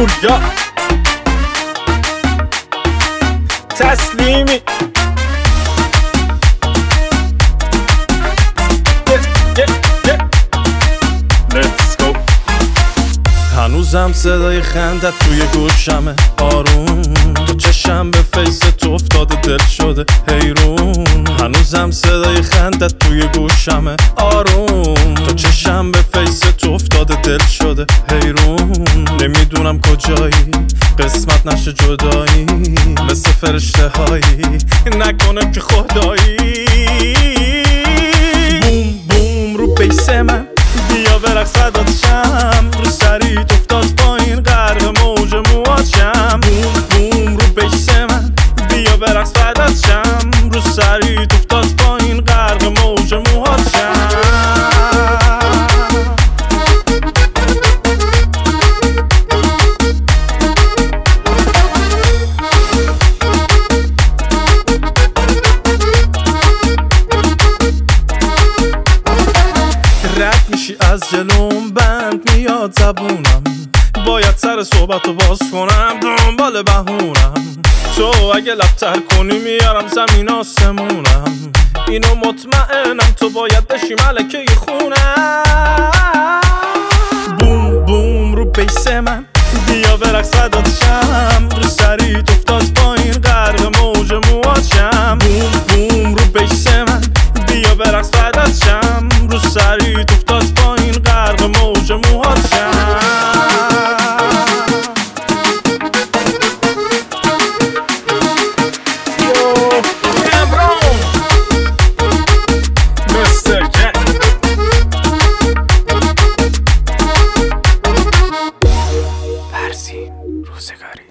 پوریا تسلیمی Let's go. هنوزم صدای خندت توی گوشمه آروم، تو چشم به فیس تو افتاده دل شده حیرون. هنوزم صدای خندت توی گوشمه آروم، تو چشم به فیس تو افتاده دل شده حیرون. نمیدونم کجایی قسمت نشه جدایی، مثل فرشته هایی نکنه که خدایی. بوم بوم رو بیس من بیا برقص فدات شم، رو سریت افتاد پایین غرق موج موهات شم. بوم بوم رو بیس من بیا برقص فدات شم، رو سریت افتاد پایین غرق موج موهات شم. رد میشی از جلوم بند میاد زبونم، باید سر صحبتو باز کنم دنبال بهونم. تو اگه لبتر کنی میارم زمین آسمونم، اینو مطمئنم تو باید بشی ملکه خونم. بوم بوم رو بیس من بیا برقص فدات شم، رو سریت افتاد پایین غرق موج موهات شم. بوم بوم رو بیس من بیا برقص فدات شم، رو سریت افتاد پایین غرق موج موهات شم. فرسی روزگاری